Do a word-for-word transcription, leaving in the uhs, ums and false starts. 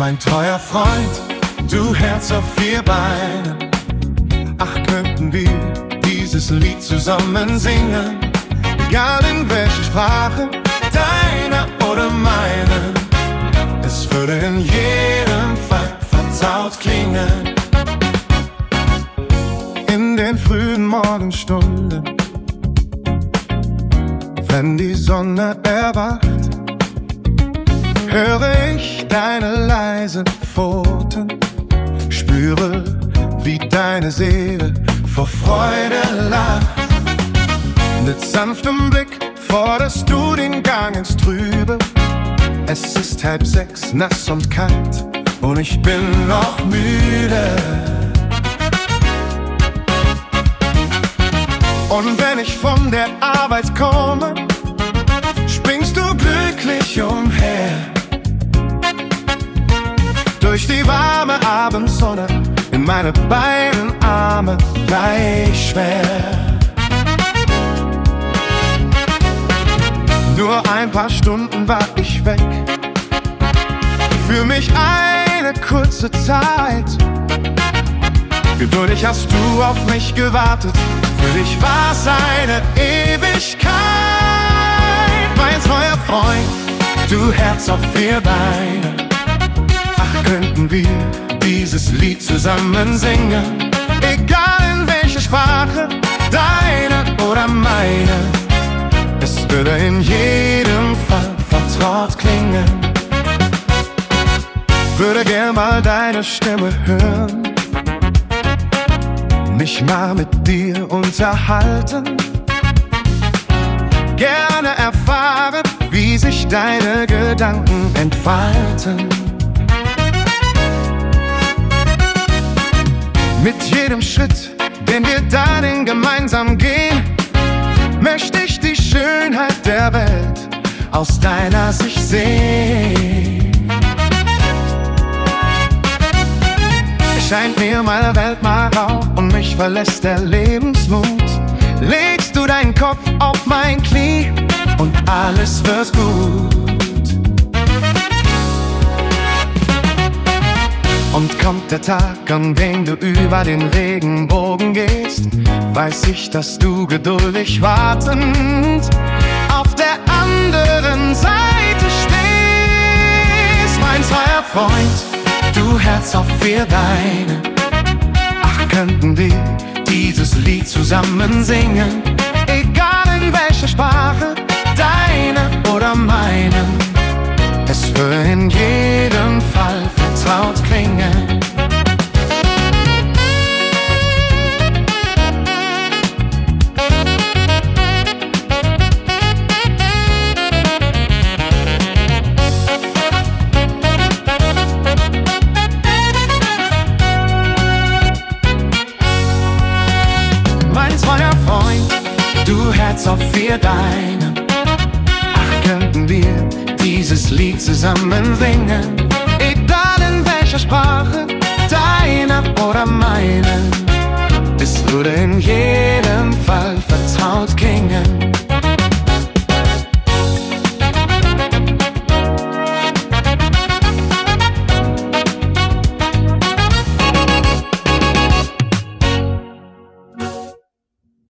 Mein treuer Freund, du Herz auf vier Beinen. Ach, könnten wir dieses Lied zusammen singen, egal in welcher Sprache, deiner oder meine. Es würde in jedem Fall vertraut klingen. In den frühen Morgenstunden, wenn die Sonne erwacht, höre ich deine leisen Pfoten, spüre, wie deine Seele vor Freude lacht. Mit sanftem Blick forderst du den Gang ins Trübe. Es ist halb sechs, nass und kalt, und ich bin noch müde. Und wenn ich von der Arbeit komme, springst du glücklich umher. Durch die warme Abendsonne in meine beiden Arme gleich schwer. Nur ein paar Stunden war ich weg, für mich eine kurze Zeit. Geduldig hast du auf mich gewartet, für dich war's eine Ewigkeit. Mein treuer Freund, du Herz auf vier Beinen. Ach, könnten wir dieses Lied zusammen singen, egal in welcher Sprache, deine oder meine. Es würde in jedem Fall vertraut klingen. Würde gern mal deine Stimme hören, mich mal mit dir unterhalten. Gerne erfahren, wie sich deine Gedanken entfalten. Mit jedem Schritt, den wir dahin gemeinsam gehen, möchte ich die Schönheit der Welt aus deiner Sicht sehen. Es scheint mir, meine Welt mal rau und mich verlässt der Lebensmut. Legst du deinen Kopf auf mein Knie und alles wird gut. Und kommt der Tag, an dem du über den Regenbogen gehst, weiß ich, dass du geduldig wartend auf der anderen Seite stehst. Mein treuer Freund, du Herz auf vier Beinen. Ach, könnten wir dieses Lied zusammen singen, egal in welcher Sprache, deine oder meine. Es würde in jedem Fall vertraut klingen. Mein treuer Freund, du Herz auf vier Beinen. Ach, könnten wir dieses Lied zusammen singen, egal in welcher Sprache, deiner oder meine. Es würde in jedem Fall vertraut klingen.